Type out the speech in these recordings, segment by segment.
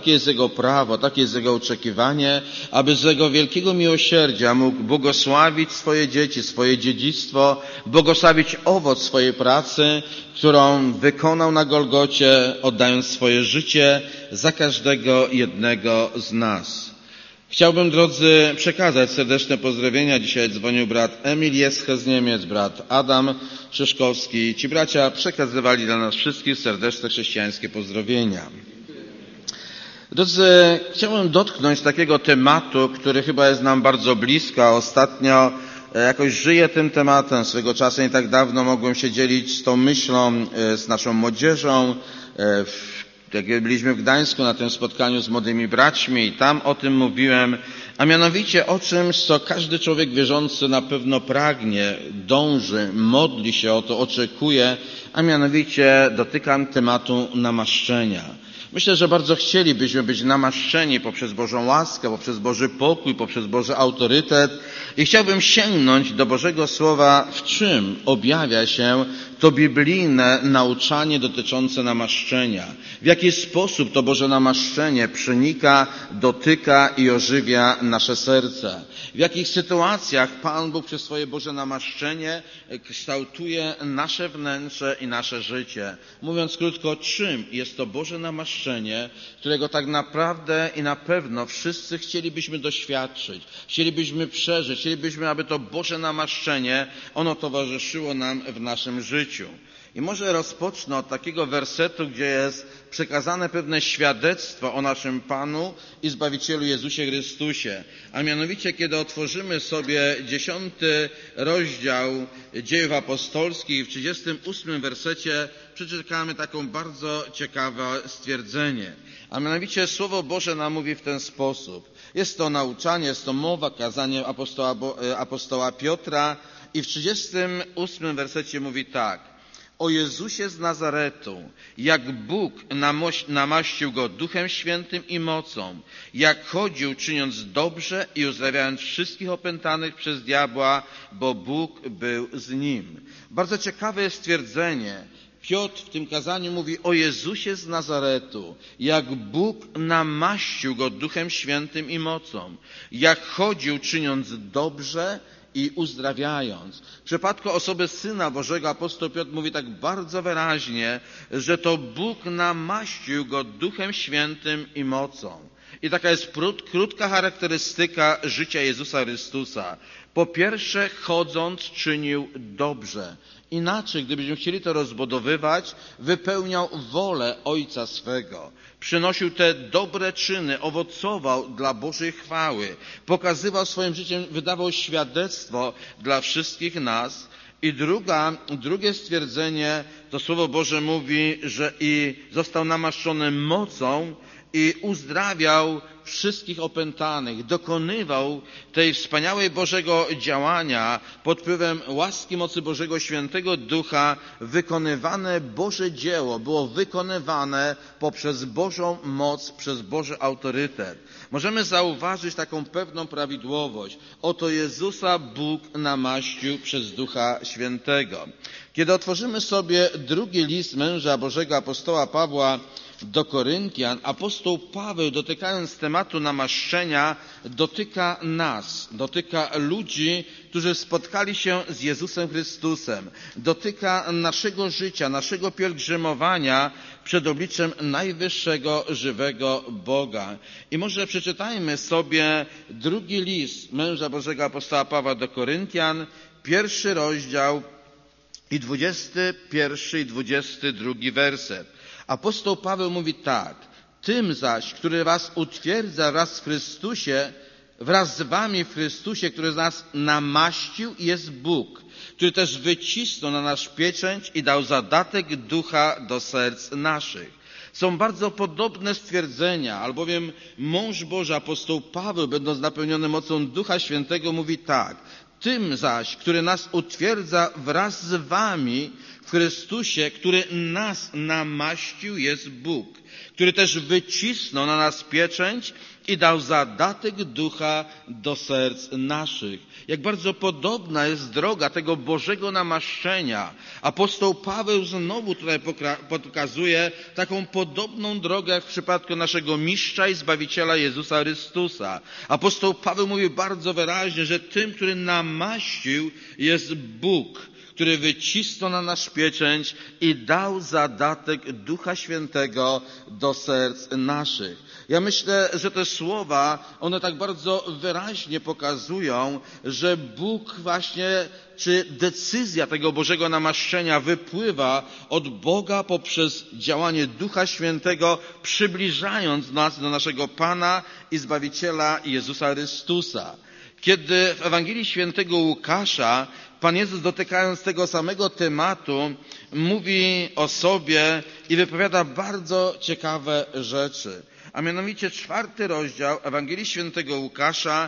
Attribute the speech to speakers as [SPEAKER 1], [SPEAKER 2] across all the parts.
[SPEAKER 1] takie jest Jego prawo, takie jest Jego oczekiwanie, aby z Jego wielkiego miłosierdzia mógł błogosławić swoje dzieci, swoje dziedzictwo, błogosławić owoc swojej pracy, którą wykonał na Golgocie, oddając swoje życie za każdego jednego z nas. Chciałbym, drodzy, przekazać serdeczne pozdrowienia. Dzisiaj dzwonił brat Emil Jeschę z Niemiec, brat Adam Szyszkowski. Ci bracia przekazywali dla nas wszystkich serdeczne chrześcijańskie pozdrowienia. Drodzy, chciałbym dotknąć takiego tematu, który chyba jest nam bardzo blisko. Ostatnio jakoś żyję tym tematem. Swego czasu nie tak dawno mogłem się dzielić z tą myślą z naszą młodzieżą. Jak byliśmy w Gdańsku na tym spotkaniu z młodymi braćmi i tam o tym mówiłem, a mianowicie o czymś, co każdy człowiek wierzący na pewno pragnie, dąży, modli się o to, oczekuje, a mianowicie dotykam tematu namaszczenia. Myślę, że bardzo chcielibyśmy być namaszczeni poprzez Bożą łaskę, poprzez Boży pokój, poprzez Boży autorytet i chciałbym sięgnąć do Bożego Słowa, w czym objawia się to biblijne nauczanie dotyczące namaszczenia. W jaki sposób to Boże namaszczenie przenika, dotyka i ożywia nasze serce. W jakich sytuacjach Pan Bóg przez swoje Boże namaszczenie kształtuje nasze wnętrze i nasze życie. Mówiąc krótko, czym jest to Boże namaszczenie, którego tak naprawdę i na pewno wszyscy chcielibyśmy doświadczyć, chcielibyśmy przeżyć, chcielibyśmy, aby to Boże namaszczenie, ono towarzyszyło nam w naszym życiu. I może rozpocznę od takiego wersetu, gdzie jest przekazane pewne świadectwo o naszym Panu i Zbawicielu Jezusie Chrystusie. A mianowicie, kiedy otworzymy sobie 10 rozdział Dziejów Apostolskich, w 38 wersecie przeczytamy taką bardzo ciekawe stwierdzenie. A mianowicie Słowo Boże nam mówi w ten sposób. Jest to nauczanie, jest to mowa, kazanie apostoła Piotra i w 38 wersecie mówi tak. O Jezusie z Nazaretu, jak Bóg namaścił Go Duchem Świętym i mocą, jak chodził czyniąc dobrze i uzdrawiając wszystkich opętanych przez diabła, bo Bóg był z Nim. Bardzo ciekawe jest stwierdzenie. Piotr w tym kazaniu mówi o Jezusie z Nazaretu, jak Bóg namaścił Go Duchem Świętym i mocą, jak chodził czyniąc dobrze i uzdrawiając. W przypadku osoby Syna Bożego apostoł Piotr mówi tak bardzo wyraźnie, że to Bóg namaścił Go Duchem Świętym i mocą. I taka jest krótka charakterystyka życia Jezusa Chrystusa. Po pierwsze, chodząc czynił dobrze. Inaczej, gdybyśmy chcieli to rozbudowywać, wypełniał wolę Ojca swego. Przynosił te dobre czyny, owocował dla Bożej chwały. Pokazywał swoim życiem, wydawał świadectwo dla wszystkich nas. I drugie stwierdzenie, to Słowo Boże mówi, że i został namaszczony mocą i uzdrawiał wszystkich opętanych. Dokonywał tej wspaniałej Bożego działania pod wpływem łaski mocy Bożego Świętego Ducha. Wykonywane Boże dzieło było wykonywane poprzez Bożą moc, przez Boży autorytet. Możemy zauważyć taką pewną prawidłowość. Oto Jezusa Bóg namaścił przez Ducha Świętego. Kiedy otworzymy sobie drugi list męża Bożego apostoła Pawła do Koryntian, apostoł Paweł, dotykając tematu namaszczenia, dotyka nas, dotyka ludzi, którzy spotkali się z Jezusem Chrystusem, dotyka naszego życia, naszego pielgrzymowania przed obliczem najwyższego, żywego Boga. I może przeczytajmy sobie drugi list męża Bożego apostoła Pawła do Koryntian, 1 rozdział i 21 i 22 werset. Apostoł Paweł mówi tak. Tym zaś, który was utwierdza wraz w Chrystusie, wraz z wami w Chrystusie, który nas namaścił, jest Bóg, który też wycisnął na nasz pieczęć i dał zadatek ducha do serc naszych. Są bardzo podobne stwierdzenia, albowiem mąż Boży, apostoł Paweł, będąc napełniony mocą Ducha Świętego, mówi tak. Tym zaś, który nas utwierdza wraz z wami w Chrystusie, który nas namaścił, jest Bóg, który też wycisnął na nas pieczęć i dał zadatek ducha do serc naszych. Jak bardzo podobna jest droga tego Bożego namaszczenia. Apostoł Paweł znowu tutaj pokazuje taką podobną drogę jak w przypadku naszego mistrza i Zbawiciela Jezusa Chrystusa. Apostoł Paweł mówi bardzo wyraźnie, że tym, który namaścił, jest Bóg, który wycisnął na nasz pieczęć i dał zadatek Ducha Świętego do serc naszych. Ja myślę, że te słowa, one tak bardzo wyraźnie pokazują, że Bóg właśnie, czy decyzja tego Bożego namaszczenia wypływa od Boga poprzez działanie Ducha Świętego, przybliżając nas do naszego Pana i Zbawiciela Jezusa Chrystusa. Kiedy w Ewangelii Świętego Łukasza Pan Jezus, dotykając tego samego tematu, mówi o sobie i wypowiada bardzo ciekawe rzeczy. A mianowicie 4 rozdział Ewangelii Świętego Łukasza,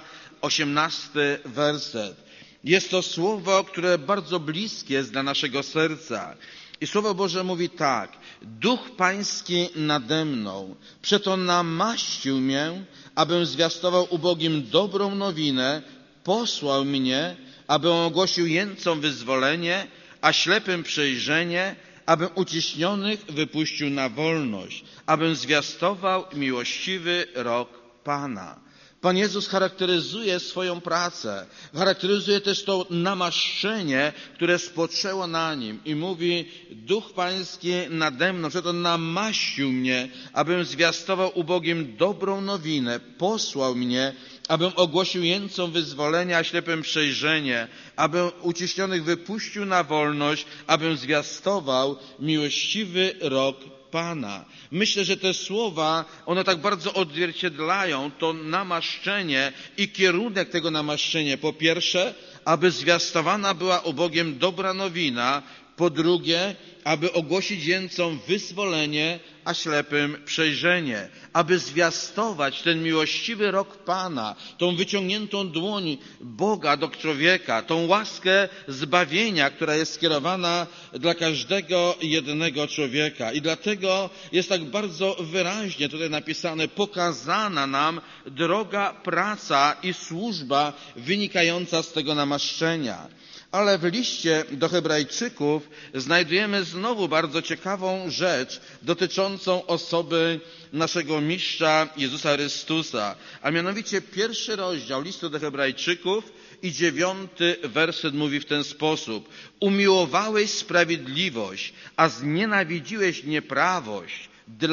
[SPEAKER 1] 18 werset. Jest to słowo, które bardzo bliskie jest dla naszego serca. I Słowo Boże mówi tak: Duch Pański nade mną, przeto namaścił mnie, abym zwiastował ubogim dobrą nowinę, posłał mnie, abym ogłosił jędrcom wyzwolenie, a ślepym przejrzenie, abym uciśnionych wypuścił na wolność, abym zwiastował miłościwy rok Pana. Pan Jezus charakteryzuje swoją pracę, charakteryzuje też to namaszczenie, które spoczęło na Nim i mówi: Duch Pański nade mną, przeto namaścił mnie, abym zwiastował ubogim dobrą nowinę, posłał mnie, abym ogłosił jędrcom wyzwolenia, a ślepym przejrzenie, abym uciśnionych wypuścił na wolność, abym zwiastował miłościwy rok Pana. Myślę, że te słowa, one tak bardzo odzwierciedlają to namaszczenie i kierunek tego namaszczenia. Po pierwsze, aby zwiastowana była ubogim dobra nowina. Po drugie, aby ogłosić jędrcom wyzwolenie, a ślepym przejrzenie. Aby zwiastować ten miłościwy rok Pana, tą wyciągniętą dłoń Boga do człowieka, tą łaskę zbawienia, która jest skierowana dla każdego jednego człowieka. I dlatego jest tak bardzo wyraźnie tutaj napisane: pokazana nam droga, praca i służba wynikająca z tego namaszczenia. Ale w liście do Hebrajczyków znajdujemy znowu bardzo ciekawą rzecz dotyczącą osoby naszego mistrza Jezusa Chrystusa. A mianowicie 1 rozdział listu do Hebrajczyków i 9 werset mówi w ten sposób: umiłowałeś sprawiedliwość, a znienawidziłeś nieprawość.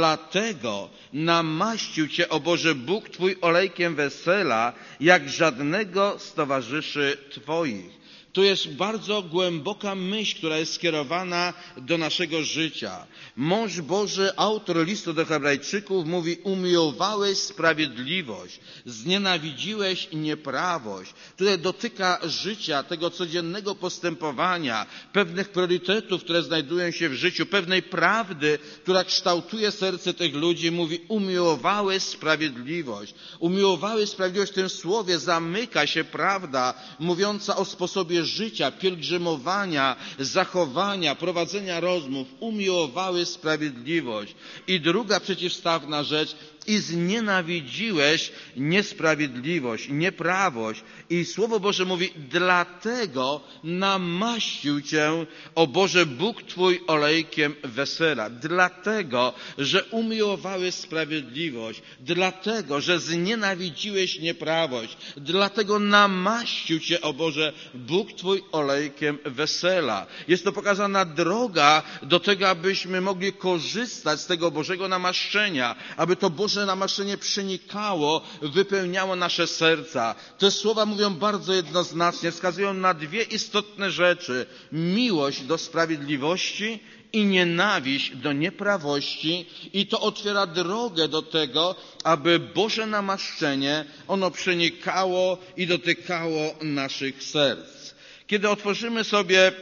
[SPEAKER 1] Dlatego namaścił Cię, o Boże, Bóg Twój olejkiem wesela, jak żadnego z towarzyszy Twoich. To jest bardzo głęboka myśl, która jest skierowana do naszego życia. Mąż Boży, autor listu do Hebrajczyków mówi: umiłowałeś sprawiedliwość, znienawidziłeś nieprawość. Tutaj dotyka życia, tego codziennego postępowania, pewnych priorytetów, które znajdują się w życiu, pewnej prawdy, która kształtuje serce tych ludzi. Mówi: umiłowałeś sprawiedliwość. Umiłowałeś sprawiedliwość. W tym słowie zamyka się prawda mówiąca o sposobie życia, pielgrzymowania, zachowania, prowadzenia rozmów. Umiłowałeś sprawiedliwość. I druga przeciwstawna rzecz: i znienawidziłeś niesprawiedliwość, nieprawość. I Słowo Boże mówi: dlatego namaścił Cię, o Boże, Bóg Twój olejkiem wesela. Dlatego, że umiłowałeś sprawiedliwość. Dlatego, że znienawidziłeś nieprawość. Dlatego namaścił Cię, o Boże, Bóg Twój olejkiem wesela. Jest to pokazana droga do tego, abyśmy mogli korzystać z tego Bożego namaszczenia, aby to Boże namaszczenie przenikało, wypełniało nasze serca. Te słowa mówią bardzo jednoznacznie, wskazują na dwie istotne rzeczy: miłość do sprawiedliwości i nienawiść do nieprawości. I to otwiera drogę do tego, aby Boże namaszczenie, ono przenikało i dotykało naszych serc. Kiedy otworzymy sobie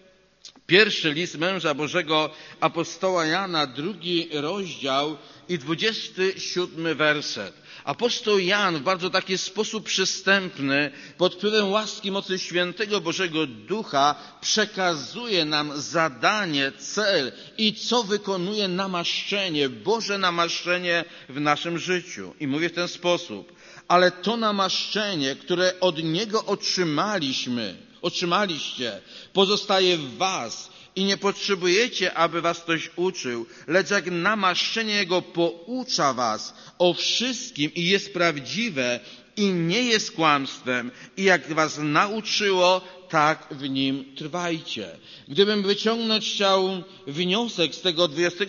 [SPEAKER 1] pierwszy list męża Bożego, apostoła Jana, 2 rozdział i 27 werset. Apostoł Jan w bardzo taki sposób przystępny, pod wpływem łaski mocy świętego Bożego Ducha przekazuje nam zadanie, cel i co wykonuje namaszczenie, Boże namaszczenie w naszym życiu. I mówię w ten sposób: ale to namaszczenie, które od Niego otrzymaliście, pozostaje w was i nie potrzebujecie, aby was ktoś uczył, lecz jak namaszczenie Jego poucza was o wszystkim i jest prawdziwe i nie jest kłamstwem, i jak was nauczyło, tak w nim trwajcie. Gdybym wyciągnąć chciał wniosek z tego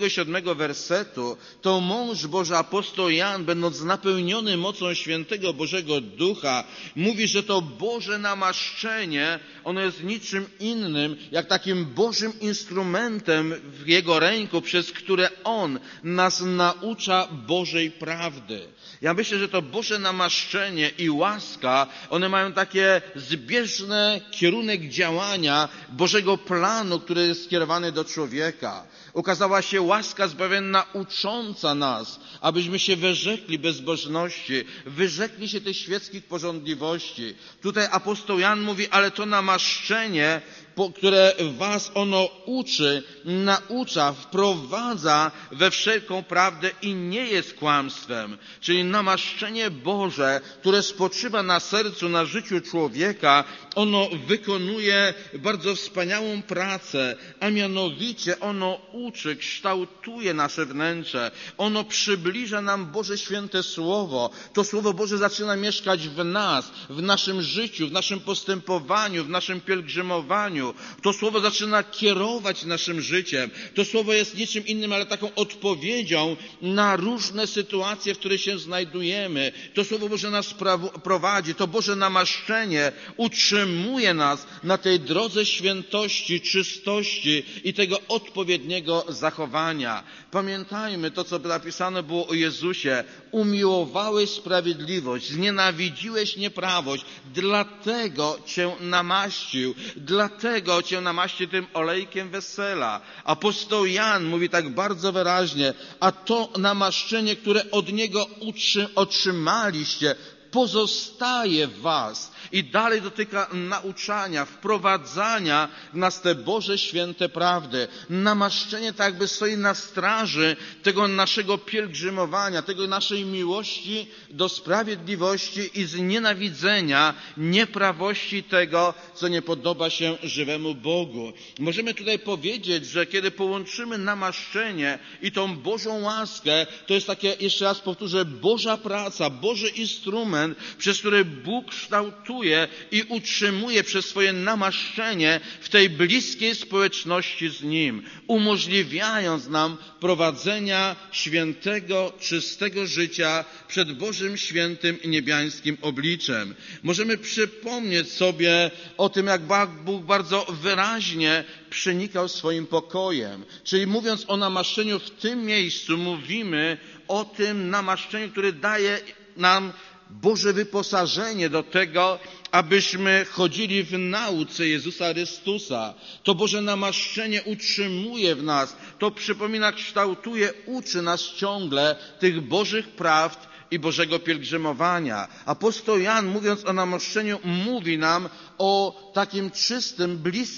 [SPEAKER 1] 27 wersetu, to mąż Boży apostoł Jan, będąc napełniony mocą świętego Bożego Ducha, mówi, że to Boże namaszczenie, ono jest niczym innym, jak takim Bożym instrumentem w Jego ręku, przez które On nas naucza Bożej prawdy. Ja myślę, że to Boże namaszczenie i łaska, one mają takie zbieżny kierunek działania Bożego planu, który jest skierowany do człowieka. Ukazała się łaska zbawienna ucząca nas, abyśmy się wyrzekli bezbożności, wyrzekli się tych świeckich pożądliwości. Tutaj apostoł Jan mówi, ale to namaszczenie, które was ono uczy, naucza, wprowadza we wszelką prawdę i nie jest kłamstwem. Czyli namaszczenie Boże, które spoczywa na sercu, na życiu człowieka, ono wykonuje bardzo wspaniałą pracę, a mianowicie ono uczy, kształtuje nasze wnętrze. Ono przybliża nam Boże święte Słowo. To Słowo Boże zaczyna mieszkać w nas, w naszym życiu, w naszym postępowaniu, w naszym pielgrzymowaniu. To Słowo zaczyna kierować naszym życiem. To Słowo jest niczym innym, ale taką odpowiedzią na różne sytuacje, w których się znajdujemy. To Słowo Boże nas prowadzi. To Boże namaszczenie utrzymuje nas na tej drodze świętości, czystości i tego odpowiedniego zachowania. Pamiętajmy to, co napisane było o Jezusie. Umiłowałeś sprawiedliwość, znienawidziłeś nieprawość, dlatego Cię namaścił, dlatego Cię namaści tym olejkiem wesela. Apostoł Jan mówi tak bardzo wyraźnie, a to namaszczenie, które od Niego otrzymaliście, pozostaje w was. I dalej dotyka nauczania, wprowadzania w nas te Boże święte prawdy. Namaszczenie tak jakby stoi na straży tego naszego pielgrzymowania, tego naszej miłości do sprawiedliwości i znienawidzenia nieprawości tego, co nie podoba się żywemu Bogu. Możemy tutaj powiedzieć, że kiedy połączymy namaszczenie i tą Bożą łaskę, to jest takie, jeszcze raz powtórzę, Boża praca, Boży instrument, przez który Bóg kształtuje i utrzymuje przez swoje namaszczenie w tej bliskiej społeczności z Nim, umożliwiając nam prowadzenia świętego, czystego życia przed Bożym świętym i niebiańskim obliczem. Możemy przypomnieć sobie o tym, jak Bóg bardzo wyraźnie przenikał swoim pokojem. Czyli mówiąc o namaszczeniu w tym miejscu, mówimy o tym namaszczeniu, które daje nam Boże wyposażenie do tego, abyśmy chodzili w nauce Jezusa Chrystusa. To Boże namaszczenie utrzymuje w nas, to przypomina, kształtuje, uczy nas ciągle tych Bożych prawd i Bożego pielgrzymowania. Apostoł Jan, mówiąc o namaszczeniu, mówi nam o takim czystym,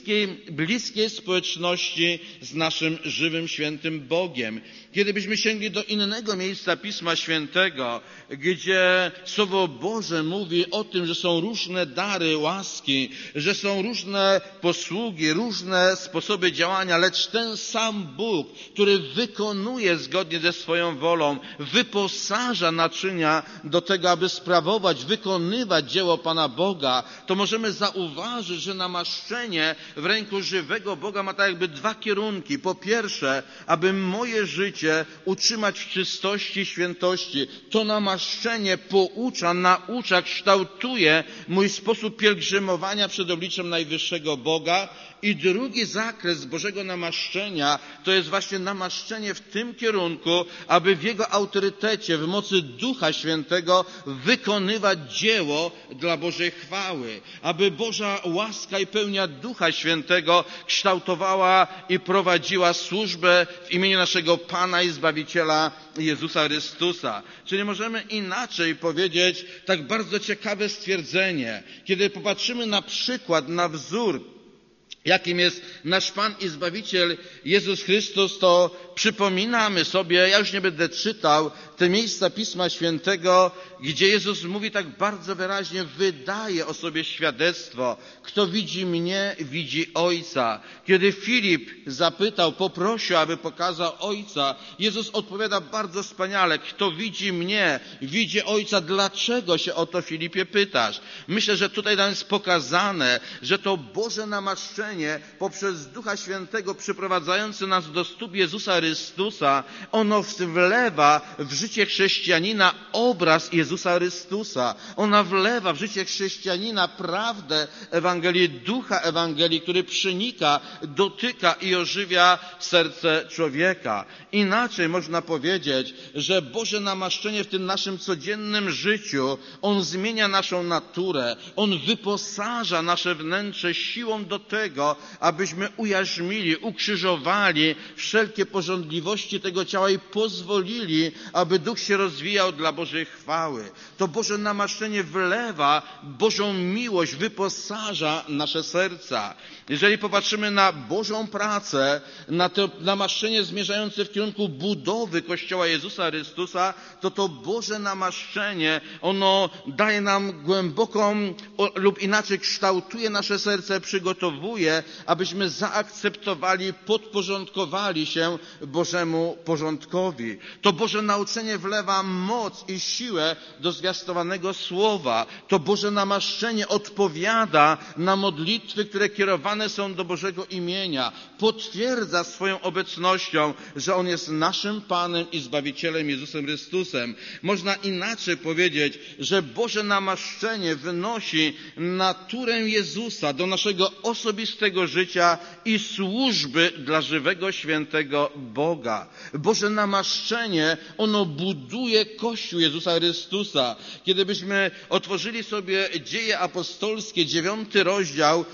[SPEAKER 1] bliskiej społeczności z naszym żywym, świętym Bogiem. Kiedybyśmy sięgli do innego miejsca Pisma Świętego, gdzie Słowo Boże mówi o tym, że są różne dary łaski, że są różne posługi, różne sposoby działania, lecz ten sam Bóg, który wykonuje zgodnie ze swoją wolą, wyposaża naczynia do tego, aby sprawować, wykonywać dzieło Pana Boga, to możemy zauważyć, że namaszczenie w ręku żywego Boga ma tak jakby dwa kierunki. Po pierwsze, aby moje życie utrzymać w czystości, świętości. To namaszczenie poucza, naucza, kształtuje mój sposób pielgrzymowania przed obliczem najwyższego Boga. I drugi zakres Bożego namaszczenia to jest właśnie namaszczenie w tym kierunku, aby w Jego autorytecie, w mocy Ducha Świętego wykonywać dzieło dla Bożej chwały. Aby Boża łaska i pełnia Ducha Świętego kształtowała i prowadziła służbę w imieniu naszego Pana i Zbawiciela Jezusa Chrystusa. Czyli możemy inaczej powiedzieć tak bardzo ciekawe stwierdzenie. Kiedy popatrzymy na przykład, na wzór, jakim jest nasz Pan i Zbawiciel Jezus Chrystus, to przypominamy sobie, ja już nie będę czytał, te miejsca Pisma Świętego, gdzie Jezus mówi tak bardzo wyraźnie, wydaje o sobie świadectwo. Kto widzi mnie, widzi Ojca. Kiedy Filip zapytał, poprosił, aby pokazał Ojca, Jezus odpowiada bardzo wspaniale. Kto widzi mnie, widzi Ojca. Dlaczego się o to, Filipie, pytasz? Myślę, że tutaj nam jest pokazane, że to Boże namaszczenie poprzez Ducha Świętego przyprowadzający nas do stóp Jezusa Chrystusa, ono wlewa w życie chrześcijanina obraz Jezusa Chrystusa. Ona wlewa w życie chrześcijanina prawdę Ewangelii, ducha Ewangelii, który przenika, dotyka i ożywia serce człowieka. Inaczej można powiedzieć, że Boże namaszczenie w tym naszym codziennym życiu, On zmienia naszą naturę, On wyposaża nasze wnętrze siłą do tego, abyśmy ujarzmili, ukrzyżowali wszelkie pożądliwości tego ciała i pozwolili, aby Duch się rozwijał dla Bożej chwały. To Boże namaszczenie wlewa Bożą miłość, wyposaża nasze serca. Jeżeli popatrzymy na Bożą pracę, na to namaszczenie zmierzające w kierunku budowy Kościoła Jezusa Chrystusa, to Boże namaszczenie, ono daje nam głęboką, lub inaczej kształtuje nasze serce, przygotowuje, abyśmy zaakceptowali, podporządkowali się Bożemu porządkowi. To Boże nauczenie wlewa moc i siłę do zwiastowanego słowa. To Boże namaszczenie odpowiada na modlitwy, które kierowane są do Bożego imienia. Potwierdza swoją obecnością, że On jest naszym Panem i Zbawicielem Jezusem Chrystusem. Można inaczej powiedzieć, że Boże namaszczenie wynosi naturę Jezusa do naszego osobistego życia i służby dla żywego, świętego Boga. Boże namaszczenie, ono buduje Kościół Jezusa Chrystusa. Kiedy byśmy otworzyli sobie Dzieje Apostolskie, 9 rozdział,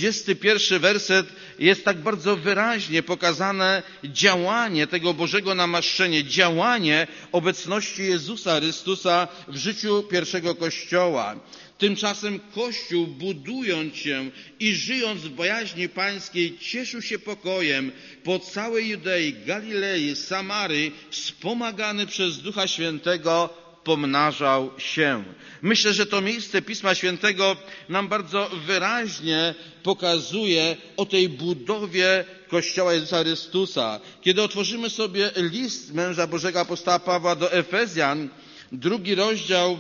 [SPEAKER 1] 31 werset, jest tak bardzo wyraźnie pokazane działanie tego Bożego namaszczenia, działanie obecności Jezusa Chrystusa w życiu pierwszego Kościoła. Tymczasem Kościół, budując się i żyjąc w bojaźni Pańskiej, cieszył się pokojem po całej Judei, Galilei, Samarii, wspomagany przez Ducha Świętego, pomnażał się. Myślę, że to miejsce Pisma Świętego nam bardzo wyraźnie pokazuje o tej budowie Kościoła Jezusa Chrystusa. Kiedy otworzymy sobie list męża Bożego apostoła Pawła do Efezjan, 2 rozdział,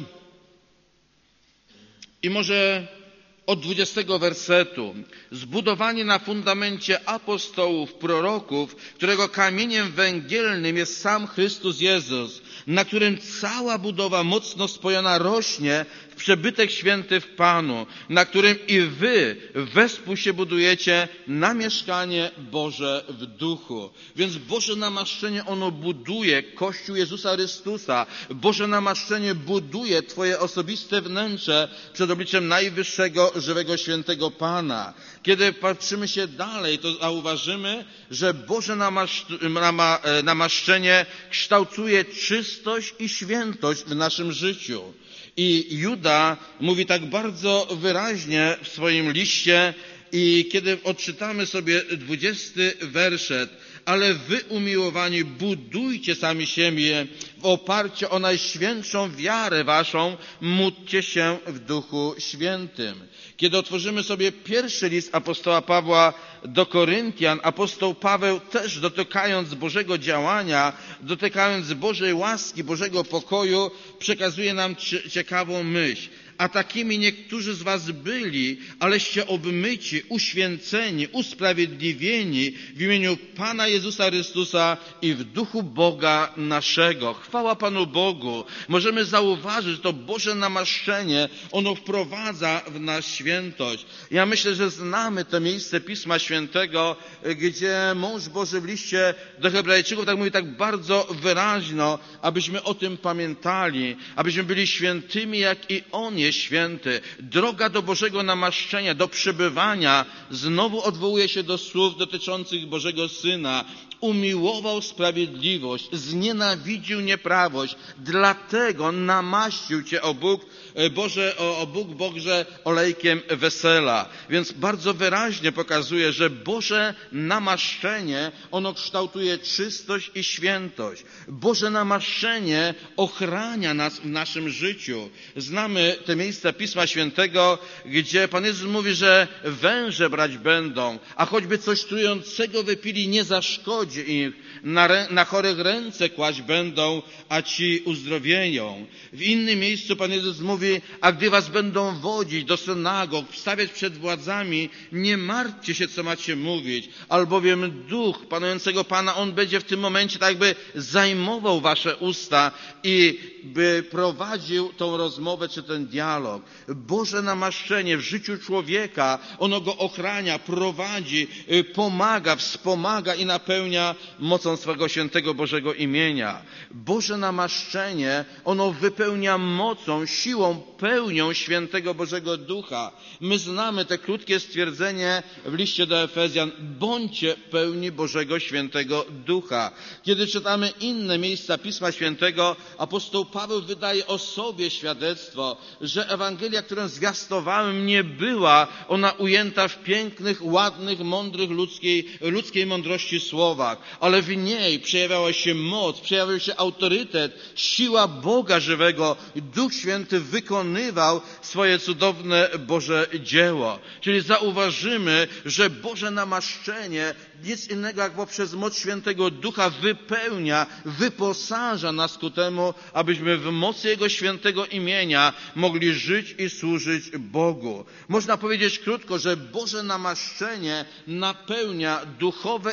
[SPEAKER 1] i może od 20 wersetu. Zbudowani na fundamencie apostołów, proroków, którego kamieniem węgielnym jest sam Chrystus Jezus, na którym cała budowa mocno spojona rośnie w przebytek święty w Panu, na którym i wy wespół się budujecie na mieszkanie Boże w duchu. Więc Boże namaszczenie, ono buduje Kościół Jezusa Chrystusa. Boże namaszczenie buduje twoje osobiste wnętrze przed obliczem najwyższego, żywego, świętego Pana. Kiedy patrzymy się dalej, to zauważymy, że Boże namaszczenie kształtuje czystość i świętość w naszym życiu. I Juda mówi tak bardzo wyraźnie w swoim liście, i kiedy odczytamy sobie 20 werset, ale wy, umiłowani, budujcie sami siebie w oparciu o najświętszą wiarę waszą, módlcie się w Duchu Świętym. Kiedy otworzymy sobie pierwszy list apostoła Pawła do Koryntian, apostoł Paweł też, dotykając Bożego działania, dotykając Bożej łaski, Bożego pokoju, przekazuje nam ciekawą myśl. A takimi niektórzy z was byli, aleście obmyci, uświęceni, usprawiedliwieni w imieniu Pana Jezusa Chrystusa i w duchu Boga naszego. Chwała Panu Bogu. Możemy zauważyć, że to Boże namaszczenie, ono wprowadza w nas świętość. Ja myślę, że znamy to miejsce Pisma Świętego, gdzie mąż Boży w liście do Hebrajczyków tak mówi tak bardzo wyraźno, abyśmy o tym pamiętali, abyśmy byli świętymi, jak i On jest święty. Droga do Bożego namaszczenia, do przebywania, znowu odwołuje się do słów dotyczących Bożego Syna. Umiłował sprawiedliwość, znienawidził nieprawość, dlatego namaścił Cię, o Bóg Boże, olejkiem wesela. Więc bardzo wyraźnie pokazuje, że Boże namaszczenie, ono kształtuje czystość i świętość. Boże namaszczenie ochrania nas w naszym życiu. Znamy te miejsca Pisma Świętego, gdzie Pan Jezus mówi, że węże brać będą, a choćby coś trującego wypili, nie zaszkodzi ich. Na chorych ręce kłaść będą, a ci uzdrowieją. W innym miejscu Pan Jezus mówi, a gdy was będą wodzić do synagog, wstawiać przed władzami, nie martwcie się, co macie mówić, albowiem duch panującego Pana, on będzie w tym momencie tak jakby zajmował wasze usta i by prowadził tą rozmowę czy ten dialog. Boże namaszczenie w życiu człowieka, ono go ochrania, prowadzi, pomaga, wspomaga i napełnia mocą swego świętego Bożego imienia. Boże namaszczenie, ono wypełnia mocą, siłą, pełnią świętego Bożego Ducha. My znamy te krótkie stwierdzenie w liście do Efezjan: bądźcie pełni Bożego Świętego Ducha. Kiedy czytamy inne miejsca Pisma Świętego, apostoł Paweł wydaje o sobie świadectwo, że Ewangelia, którą zwiastowałem, nie była ona ujęta w pięknych, ładnych, mądrych, ludzkiej mądrości słowach, ale w niej przejawiała się moc, przejawiał się autorytet, siła Boga żywego. Duch Święty wykonywał swoje cudowne Boże dzieło. Czyli zauważymy, że Boże namaszczenie nic innego jak poprzez moc Świętego Ducha wypełnia, wyposaża nas ku temu, abyśmy w mocy Jego świętego imienia mogli żyć i służyć Bogu. Można powiedzieć krótko, że Boże namaszczenie napełnia duchowe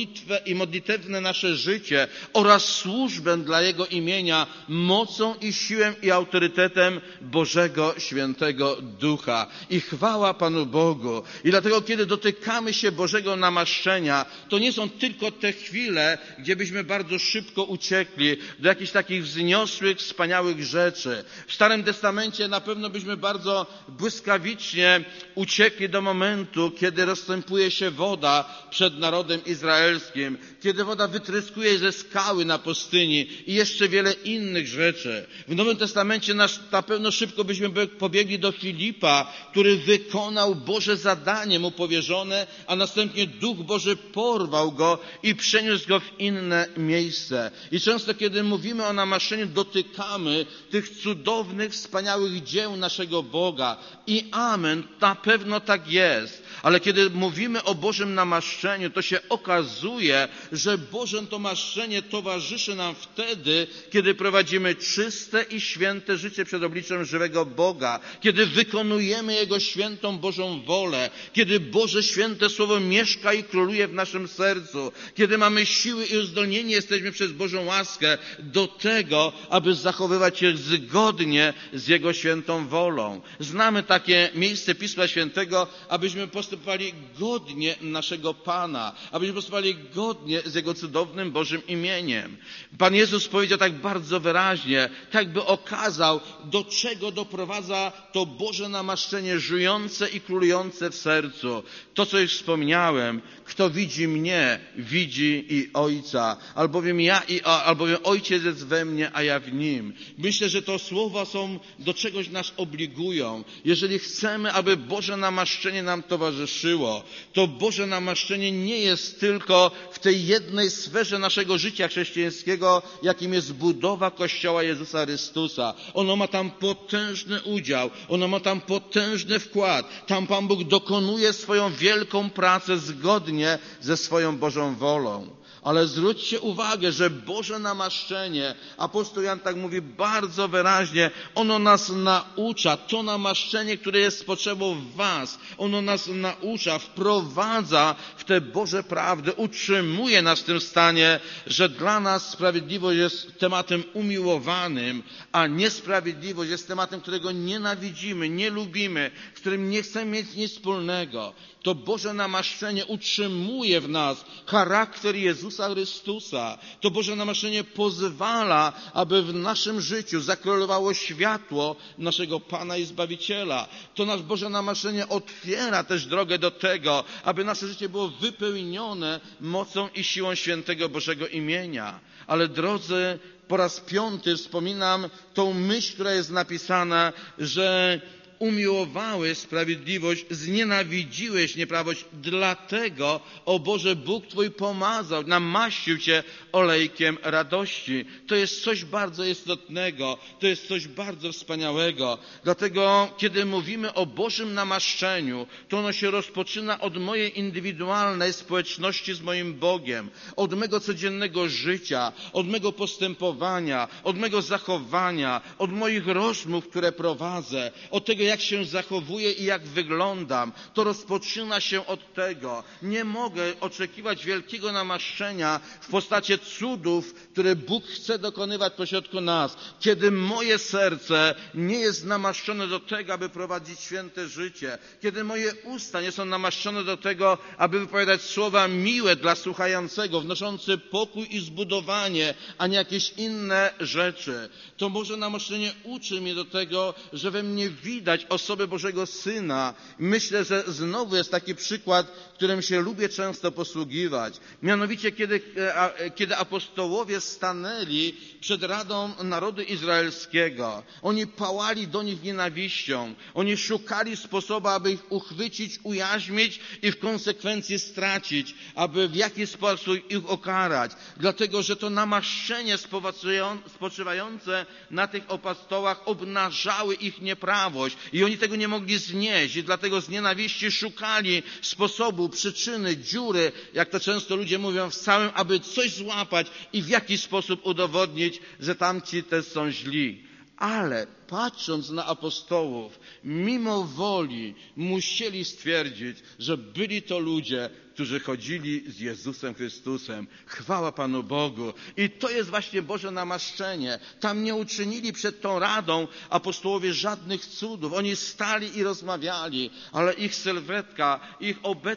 [SPEAKER 1] i modlitewne nasze życie oraz służbę dla Jego imienia mocą i siłą i autorytetem Bożego Świętego Ducha. I chwała Panu Bogu. I dlatego, kiedy dotykamy się Bożego namaszczenia, to nie są tylko te chwile, gdzie byśmy bardzo szybko uciekli do jakichś takich wzniosłych, wspaniałych rzeczy. W Starym Testamencie na pewno byśmy bardzo błyskawicznie uciekli do momentu, kiedy rozstępuje się woda przed narodem izraelskim, kiedy woda wytryskuje ze skały na pustyni i jeszcze wiele innych rzeczy. W Nowym Testamencie na pewno szybko byśmy pobiegli do Filipa, który wykonał Boże zadanie mu powierzone, a następnie Duch Boży porwał go i przeniósł go w inne miejsce. I często, kiedy mówimy o namaszczeniu, dotykamy tych cudownych, wspaniałych dzieł naszego Boga. I amen, na pewno tak jest. Ale kiedy mówimy o Bożym namaszczeniu, to się okazuje, że Boże namaszczenie towarzyszy nam wtedy, kiedy prowadzimy czyste i święte życie przed obliczem żywego Boga, kiedy wykonujemy Jego świętą Bożą wolę, kiedy Boże święte Słowo mieszka i króluje w naszym sercu, kiedy mamy siły i uzdolnieni jesteśmy przez Bożą łaskę do tego, aby zachowywać się zgodnie z Jego świętą wolą. Znamy takie miejsce Pisma Świętego, abyśmy postępowali godnie naszego Pana, abyśmy postępowali godnie z Jego cudownym Bożym imieniem. Pan Jezus powiedział tak bardzo wyraźnie, tak by okazał, do czego doprowadza to Boże namaszczenie żyjące i królujące w sercu. To, co już wspomniałem, kto widzi mnie, widzi i Ojca, albowiem Ojciec jest we mnie, a ja w Nim. Myślę, że to słowa do czegoś nas obligują. Jeżeli chcemy, aby Boże namaszczenie nam towarzyszyło, to Boże namaszczenie nie jest tylko w tej jednej sferze naszego życia chrześcijańskiego, jakim jest budowa Kościoła Jezusa Chrystusa. Ono ma tam potężny udział, ono ma tam potężny wkład. Tam Pan Bóg dokonuje swoją wielką pracę zgodnie ze swoją Bożą wolą. Ale zwróćcie uwagę, że Boże namaszczenie, apostoł Jan tak mówi bardzo wyraźnie, ono nas naucza, to namaszczenie, które jest potrzebą w was, ono nas naucza, wprowadza w te Boże prawdy, utrzymuje nas w tym stanie, że dla nas sprawiedliwość jest tematem umiłowanym, a niesprawiedliwość jest tematem, którego nienawidzimy, nie lubimy, z którym nie chcemy mieć nic wspólnego. To Boże namaszczenie utrzymuje w nas charakter Jezusa Jezusa Chrystusa. To Boże namaszczenie pozwala, aby w naszym życiu zakrólowało światło naszego Pana i Zbawiciela. To nasz Boże namaszczenie otwiera też drogę do tego, aby nasze życie było wypełnione mocą i siłą świętego Bożego imienia. Ale drodzy, po raz 5 wspominam tą myśl, która jest napisana, że umiłowałeś sprawiedliwość, znienawidziłeś nieprawość, dlatego, o Boże, Bóg Twój pomazał, namaścił Cię olejkiem radości. To jest coś bardzo istotnego, to jest coś bardzo wspaniałego. Dlatego, kiedy mówimy o Bożym namaszczeniu, to ono się rozpoczyna od mojej indywidualnej społeczności z moim Bogiem, od mego codziennego życia, od mego postępowania, od mego zachowania, od moich rozmów, które prowadzę, od tego, jak się zachowuję i jak wyglądam. To rozpoczyna się od tego. Nie mogę oczekiwać wielkiego namaszczenia w postaci cudów, które Bóg chce dokonywać pośrodku nas, kiedy moje serce nie jest namaszczone do tego, aby prowadzić święte życie, kiedy moje usta nie są namaszczone do tego, aby wypowiadać słowa miłe dla słuchającego, wnoszące pokój i zbudowanie, a nie jakieś inne rzeczy. To Boże namaszczenie uczy mnie do tego, że we mnie widać osobę Bożego Syna. Myślę, że znowu jest taki przykład, którym się lubię często posługiwać. Mianowicie, kiedy apostołowie stanęli przed Radą Narodu Izraelskiego, oni pałali do nich nienawiścią. Oni szukali sposobu, aby ich uchwycić, ujarzmić i w konsekwencji stracić, aby w jakiś sposób ich okarać. Dlatego, że to namaszczenie spoczywające na tych apostołach obnażały ich nieprawość i oni tego nie mogli znieść i dlatego z nienawiści szukali sposobu, przyczyny, dziury, jak to często ludzie mówią, w całym, aby coś złapać i w jakiś sposób udowodnić, że tamci też są źli. Ale patrząc na apostołów, mimo woli musieli stwierdzić, że byli to ludzie, którzy chodzili z Jezusem Chrystusem. Chwała Panu Bogu. I to jest właśnie Boże namaszczenie. Tam nie uczynili przed tą radą apostołowie żadnych cudów. Oni stali i rozmawiali, ale ich sylwetka, ich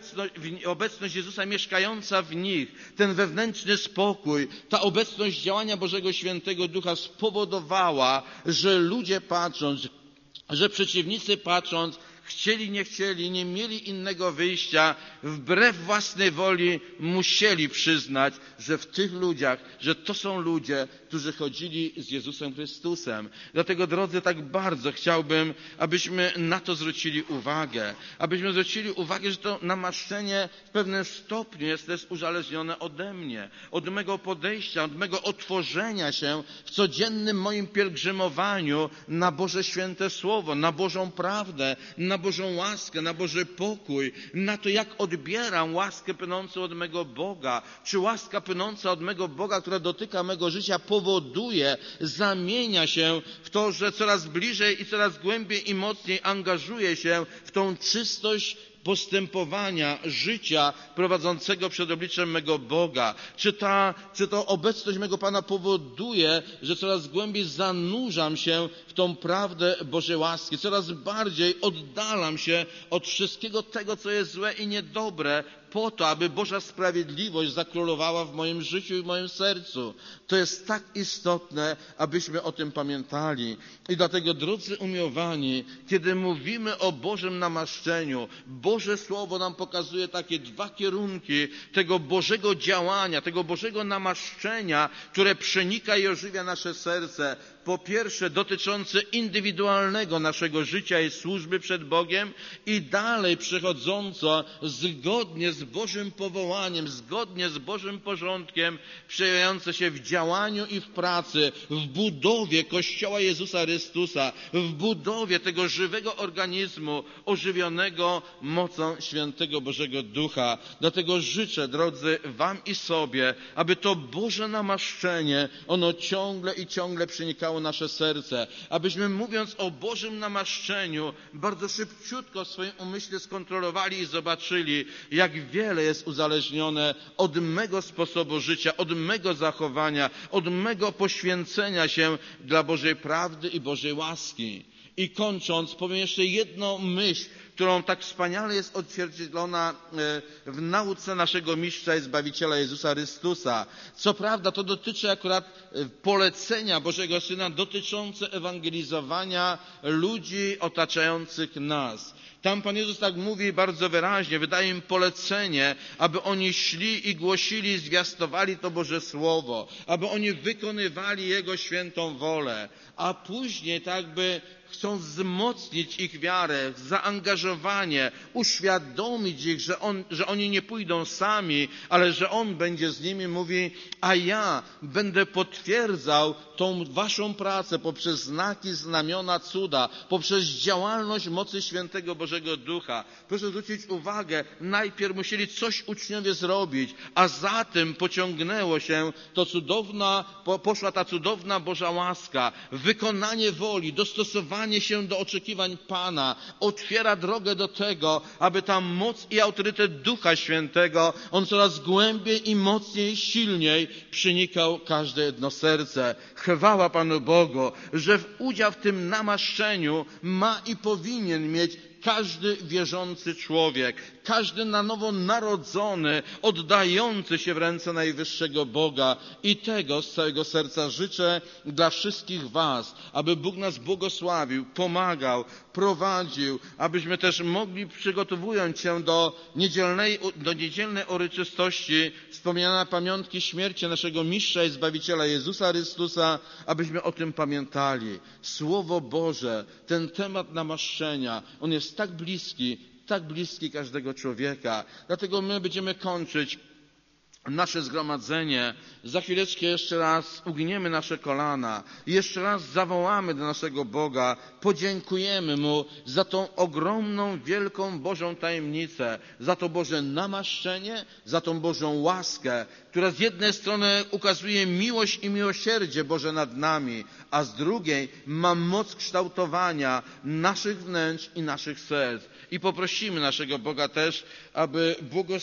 [SPEAKER 1] obecność Jezusa mieszkająca w nich, ten wewnętrzny spokój, ta obecność działania Bożego Świętego Ducha spowodowała, że ludzie patrząc, że przeciwnicy patrząc, chcieli, nie chcieli, nie mieli innego wyjścia, wbrew własnej woli musieli przyznać, że w tych ludziach, że to są ludzie, którzy chodzili z Jezusem Chrystusem. Dlatego, drodzy, tak bardzo chciałbym, abyśmy na to zwrócili uwagę. Abyśmy zwrócili uwagę, że to namaszczenie w pewnym stopniu jest też uzależnione ode mnie, od mego podejścia, od mego otworzenia się w codziennym moim pielgrzymowaniu na Boże Święte Słowo, na Bożą prawdę, na Bożą łaskę, na Boży pokój, na to, jak odbieram łaskę płynącą od mego Boga. Czy łaska płynąca od mego Boga, która dotyka mego życia, powoduje, zamienia się w to, że coraz bliżej i coraz głębiej i mocniej angażuję się w tą czystość postępowania, życia prowadzącego przed obliczem mego Boga. Czy to obecność mego Pana powoduje, że coraz głębiej zanurzam się w tą prawdę Bożej łaski, coraz bardziej oddalam się od wszystkiego tego, co jest złe i niedobre, po to, aby Boża sprawiedliwość zakrólowała w moim życiu i w moim sercu. To jest tak istotne, abyśmy o tym pamiętali. I dlatego, drodzy umiłowani, kiedy mówimy o Bożym namaszczeniu, Boże Słowo nam pokazuje takie dwa kierunki tego Bożego działania, tego Bożego namaszczenia, które przenika i ożywia nasze serce. Po pierwsze, dotyczące indywidualnego naszego życia i służby przed Bogiem i dalej przechodząco zgodnie z Bożym powołaniem, zgodnie z Bożym porządkiem, przejawiające się w działaniu i w pracy, w budowie Kościoła Jezusa Chrystusa, w budowie tego żywego organizmu ożywionego mocą Świętego Bożego Ducha. Dlatego życzę, drodzy, Wam i sobie, aby to Boże namaszczenie, ono ciągle i ciągle przenikało nasze serce, abyśmy, mówiąc o Bożym namaszczeniu, bardzo szybciutko w swoim umyśle skontrolowali i zobaczyli, jak wiele jest uzależnione od mego sposobu życia, od mego zachowania, od mego poświęcenia się dla Bożej prawdy i Bożej łaski. I kończąc, powiem jeszcze jedną myśl, którą tak wspaniale jest odzwierciedlona w nauce naszego Mistrza i Zbawiciela Jezusa Chrystusa. Co prawda to dotyczy akurat polecenia Bożego Syna dotyczące ewangelizowania ludzi otaczających nas. Tam Pan Jezus tak mówi bardzo wyraźnie, wydaje im polecenie, aby oni szli i głosili, zwiastowali to Boże Słowo, aby oni wykonywali Jego świętą wolę, a później tak by chcą wzmocnić ich wiarę, zaangażowanie, uświadomić ich, że oni nie pójdą sami, ale że On będzie z nimi, mówi, a ja będę potwierdzał tą waszą pracę poprzez znaki, znamiona, cuda, poprzez działalność mocy Świętego Bożego Ducha. Proszę zwrócić uwagę, najpierw musieli coś uczniowie zrobić, a za tym pociągnęło się poszła ta cudowna Boża łaska, wykonanie woli, dostosowanie się do oczekiwań Pana, otwiera drogę do tego, aby ta moc i autorytet Ducha Świętego, on coraz głębiej i mocniej, silniej przenikał każde jedno serce. Chwała Panu Bogu, że udział w tym namaszczeniu ma i powinien mieć każdy wierzący człowiek, każdy na nowo narodzony, oddający się w ręce najwyższego Boga. I tego z całego serca życzę dla wszystkich was, aby Bóg nas błogosławił, pomagał, prowadził, abyśmy też mogli, przygotowując się do niedzielnej uroczystości wspomnienia pamiątki śmierci naszego Mistrza i Zbawiciela Jezusa Chrystusa, abyśmy o tym pamiętali. Słowo Boże, ten temat namaszczenia, on jest tak bliski każdego człowieka. Dlatego my będziemy kończyć nasze zgromadzenie. Za chwileczkę jeszcze raz ugniemy nasze kolana. Jeszcze raz zawołamy do naszego Boga. Podziękujemy Mu za tą ogromną, wielką Bożą tajemnicę. Za to Boże namaszczenie, za tą Bożą łaskę, która z jednej strony ukazuje miłość i miłosierdzie Boże nad nami, a z drugiej ma moc kształtowania naszych wnętrz i naszych serc. I poprosimy naszego Boga też, aby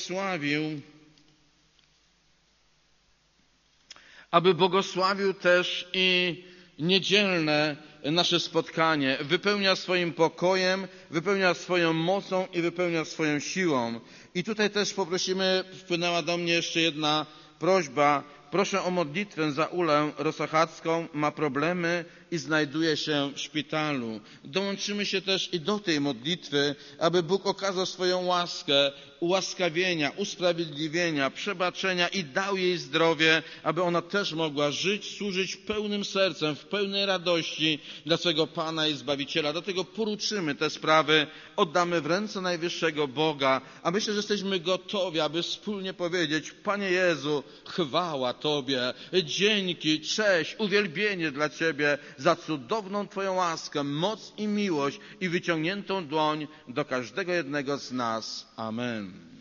[SPEAKER 1] błogosławił też i niedzielne nasze spotkanie. Wypełnia swoim pokojem, wypełnia swoją mocą i wypełnia swoją siłą. I tutaj też poprosimy, wpłynęła do mnie jeszcze jedna prośba. Proszę o modlitwę za Ulę Rosachacką, ma problemy i znajduje się w szpitalu. Dołączymy się też i do tej modlitwy, aby Bóg okazał swoją łaskę, ułaskawienia, usprawiedliwienia, przebaczenia i dał jej zdrowie, aby ona też mogła żyć, służyć pełnym sercem, w pełnej radości dla swego Pana i Zbawiciela. Dlatego poruczymy te sprawy, oddamy w ręce najwyższego Boga, a myślę, że jesteśmy gotowi, aby wspólnie powiedzieć: Panie Jezu, chwała Tobie, dzięki, cześć, uwielbienie dla Ciebie za cudowną Twoją łaskę, moc i miłość i wyciągniętą dłoń do każdego jednego z nas. Amen.